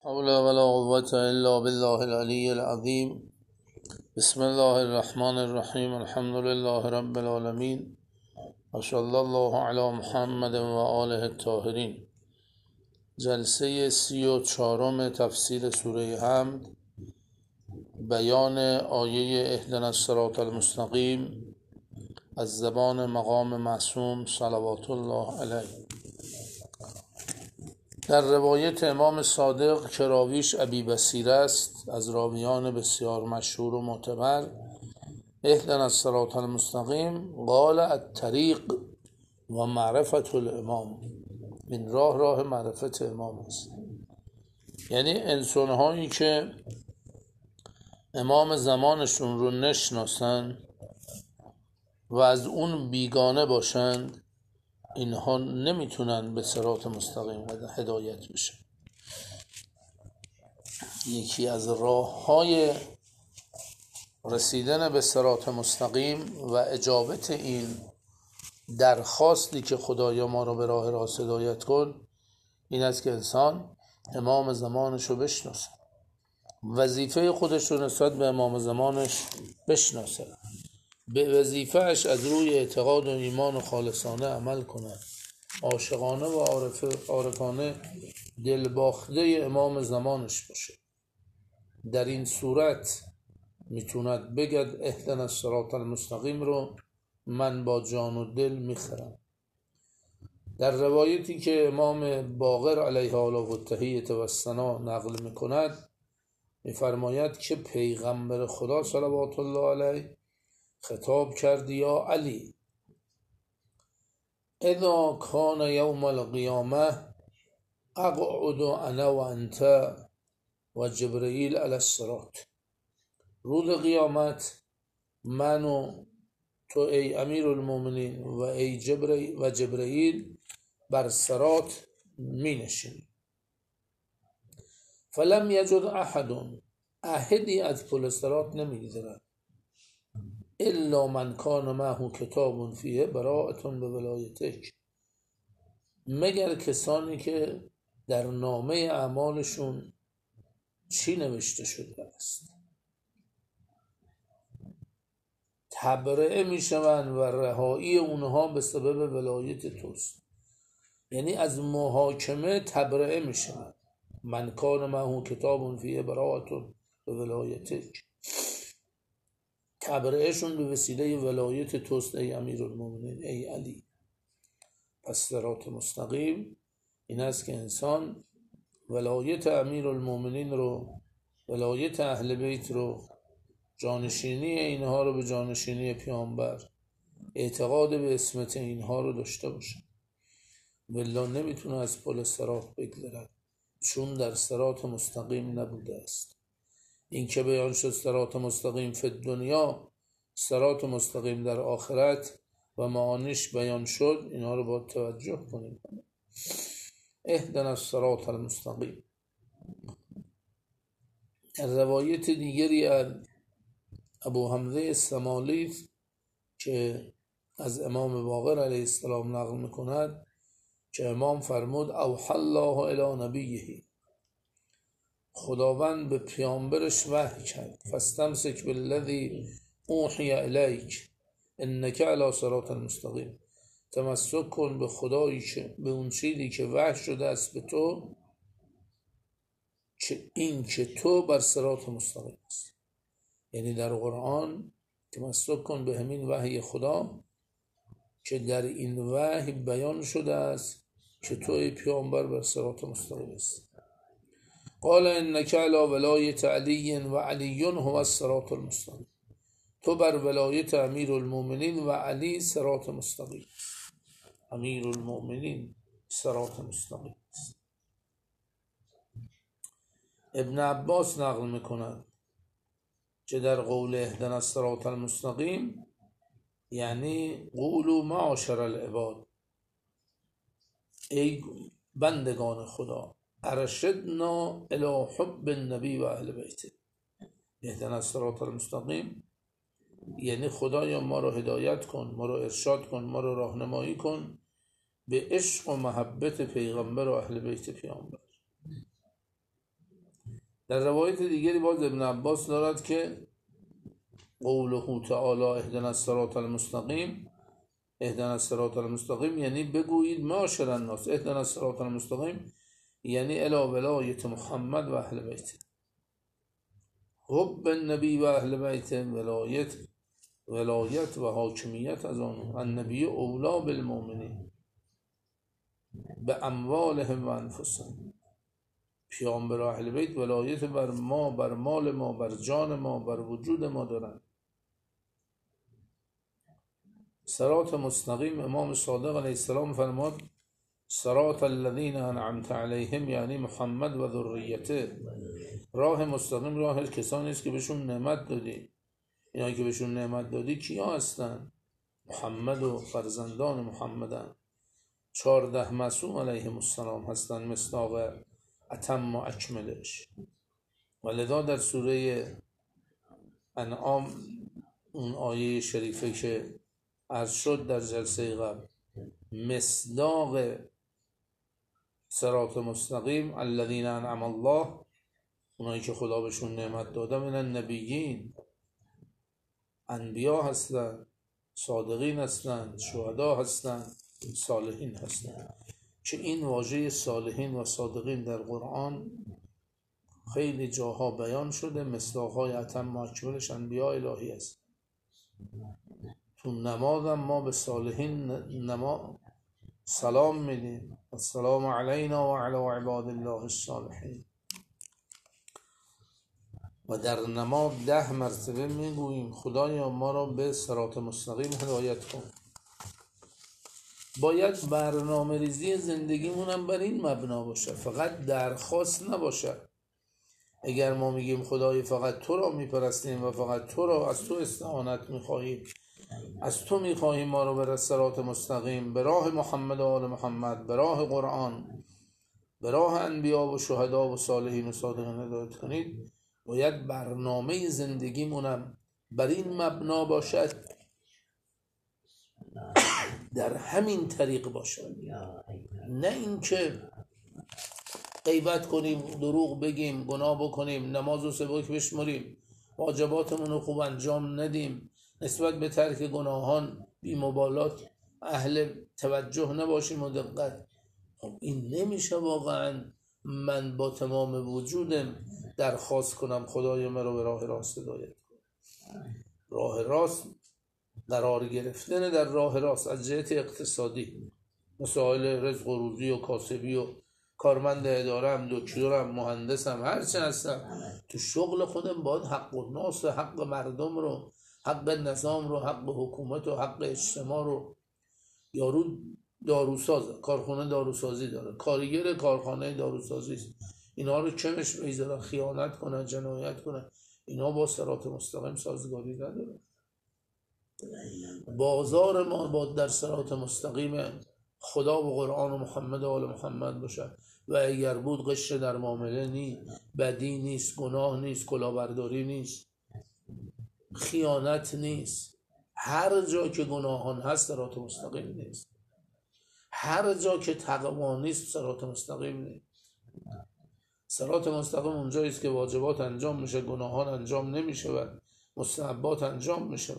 حول ولا قوة إلا بالله العلي العظيم. بسم الله الرحمن الرحیم. الحمد لله رب العالمین و صلی الله علی محمد و آله الطاهرین. جلسه 34 تفسیر سوره حمد، بیان آیه اهدنا الصراط المستقیم از زبان مقام معصوم صلوات الله علیه. در روایت امام صادق که راویش ابی بصیره است، از راویان بسیار مشهور و معتبر، اهدنا الصراط المستقیم قال الطریق و معرفت الامام. این راه معرفت امام است، یعنی انسان‌هایی که امام زمانشون رو نشناسن و از اون بیگانه باشند، اینها نمیتونن به صراط مستقیم هدایت بشن. یکی از راه‌های رسیدن به صراط مستقیم و اجابت این درخواستی که خدایا ما رو به راه راست هدایت کن، این است که انسان امام زمانش رو بشناسه، وظیفه خودش رو نسبت به امام زمانش بشناسه، به وظیفهش از روی اعتقاد و ایمان و خالصانه عمل کنه، عاشقانه و عارفانه دلباخته امام زمانش باشه. در این صورت میتوند بگد اهدنا الصراط المستقیم رو من با جان و دل میخرم. در روایتی که امام باقر علیه آله و التحیة و الثنا نقل میکند، میفرماید که پیغمبر خدا صلوات الله علیه خطاب کرد: یا علی، اذا کان یوم القیامه اقعد انا و انت و جبرئیل علی الصراط. روز قیامت من و تو ای امیر المومنین و ای جبرئیل بر صراط می نشینیم. فلم یجد احدی از پل صراط نمیگذرد الا من کان معه کتاب فیه براءة بولایتک، مگر کسانی که در نامه اعمالشون چی نوشته شده است؟ تبرئه میشوند و رهایی اونها به سبب ولایت توست، یعنی از محاکمه تبرئه میشوند. من کان معه کتاب فیه براءة بولایتک، تبرئهشون به وسیله ولایت توست ای امیرالمومنین، ای علی. پس صراط مستقیم این است که انسان ولایت امیرالمومنین رو، ولایت اهل بیت رو، جانشینی اینها رو به جانشینی پیامبر، اعتقاد به اسمت اینها رو داشته باشه. والله نمیتونه از پل صراط بگذرد، چون در صراط مستقیم نبوده است. این که بیان شد صراط مستقیم فی دنیا، صراط مستقیم در آخرت و معانیش بیان شد، اینها رو باید توجه کنیم. اهدنا الصراط المستقیم. روایت دیگری از ابو حمزه السمالیث که از امام باقر علیه السلام نقل میکند که امام فرمود: اوحی الله الی نبیه، خداوند به پیامبرش وحی کرد: فاستمسک بالذی اوحی الیک انک علی صراط المستقیم، تمسک کن به خدایی که به اون چیزی که وحی شده است به تو، که این که تو بر صراط مستقیم است. یعنی در قرآن تمسک کن به همین وحی خدا که در این وحی بیان شده است که تو ای پیامبر بر صراط مستقیم است. قال انک علی ولایت علی و علی هو الصراط المستقیم، تو بر ولایت امیر المومنین و علی صراط مستقیم. امیر المومنین صراط مستقیم است. ابن عباس نقل میکند که در قول اهدنا الصراط المستقیم یعنی قولوا معاشر العباد، ای بندگان خدا، ارشدنا الی حب النبی و اهل بیته. اهدنا الصراط المستقیم یعنی خدایا ما رو هدایت کن، ما رو ارشاد کن، ما رو راهنمایی کن به عشق و محبت پیغمبر و اهل بیت پیامبر. در روایت دیگری باز ابن عباس دارد که قوله تعالی اهدنا الصراط المستقیم، اهدنا الصراط المستقیم یعنی بگویید معاشر الناس اهدنا الصراط المستقیم یعنی الی ولایت محمد و اهل بیت، حب النبی و اهل بیت، ولایت و حاکمیت از آن. النبی اولا بالمؤمنین به اموالهم و انفسهم، پیامبر اهل بیت ولایت بر ما، بر مال ما، بر جان ما، بر وجود ما دارند. صراط مستقیم، امام صادق علیه السلام فرمود صراط الذین انعمت علیهم یعنی محمد و ذریته، راه مستقیم راه کسانی است که بهشون نعمت دادی. اینایی که بهشون نعمت دادی کیا هستن؟ محمد و فرزندان محمدن، 14 معصوم علیهم السلام هستن مصداق اتم و اکملش. ولذا در سوره انعام اون آیه شریفه که عرض شد در جلسه قبل، مصداق صراط مستقیم الذین انعم الله، اونایی که خدا بهشون نعمت داده، من النبیین، انبیا هستن، صادقین هستن، شهدا هستن، صالحین هستن. که این واژه صالحین و صادقین در قرآن خیلی جاها بیان شده، مصداق‌های اتم و اکملش انبیا الهی است. تو نمازم ما به صالحین سلام میدیم، السلام علینا و علی عباد الله الصالحین، و در نماز 10 مرتبه میگوییم خدایا ما را به صراط مستقیم هدایت کن. باید برنامه ریزی زندگیمون هم بر این مبنا باشه، فقط درخواست نباشه. اگر ما میگیم خدای فقط تو را میپرستیم و فقط تو را از تو استعانت میخواهیم، از تو میخواهیم ما را به صراط مستقیم، به راه محمد و آل محمد، به راه قرآن، به راه انبیا و شهدا و صالحین و صادقین هدایت کنید، باید برنامه زندگیمونم بر این مبنا باشد، در همین طریق باشد. نه اینکه غیبت کنیم، دروغ بگیم، گناه بکنیم، نماز و سبک بشمریم، واجباتمون رو خوب انجام ندیم، نسبت به ترک گناهان بی مبالات اهل توجه نباشیم و دقت. خب این نمیشه واقعا من با تمام وجودم درخواست کنم خدای من رو به راه راست هدایت کن. راه راست قرار گرفتن در راه راست از جهت اقتصادی، مسائل رزق و روزی و کاسبی و کارمند ادارم، دکترم، مهندسم، هرچی هستم، تو شغل خودم باید حق الناس، حق مردم رو، حق نظام رو، حق حکومت و حق اجتماع رو. یارو داروسازه، کارخانه داروسازی داره، کارگر کارخانه داروسازی است، اینا رو کمش بگذارن خیانت کنن، جنایت کنن، اینا با صراط مستقیم سازگاری نداره. بازار ما باید در صراط مستقیم خدا و قرآن و محمد و آل محمد باشه، و اگر بود غش در معامله نیست، بدی نیست، گناه نیست، کلاهبرداری نیست، خیانت نیست. هر جا که گناهان هست صراط مستقیم نیست، هر جا که تقوا نیست صراط مستقیم نیست. صراط مستقیم اونجایی است که واجبات انجام میشه، گناهان انجام نمیشه و مستحبات انجام میشه.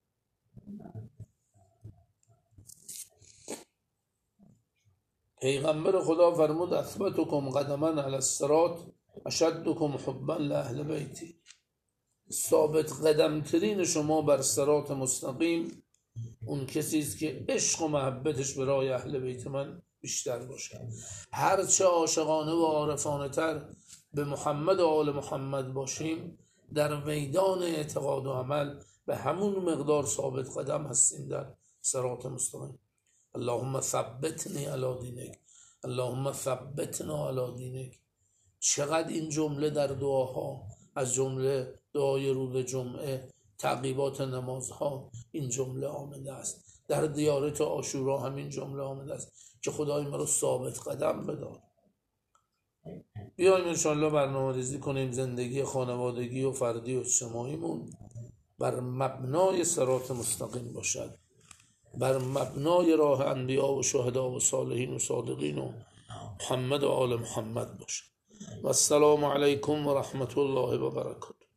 پیغمبر خدا فرمود اثبتکم قدما علی الصراط اشدکم حبا لاهل بیتی، ثابت قدم ترین شما بر صراط مستقیم اون کسی است که عشق و محبتش برای اهل بیت من بیشتر باشه. هرچه عاشقانه و عارفانه تر به محمد و آل محمد باشیم، در میدان اعتقاد و عمل به همون مقدار ثابت قدم هستیم در صراط مستقیم. اللهم ثبتنی علی دینک، اللهم ثبتنا علی دینک. چقدر این جمله در دعاها، از جمله دعای روز جمعه، تعقیبات نمازها این جمله آمده است. در دیارت عاشورا همین جمله آمده است که خدای ما رو ثابت قدم بدار. بیایم انشاءالله برنامه ریزی کنیم زندگی خانوادگی و فردی و اجتماعیمون بر مبنای صراط مستقیم باشد، بر مبنای راه انبیا و شهدا و صالحین و صادقین و محمد و آل محمد باشد. و السلام علیکم و رحمت الله و برکاته.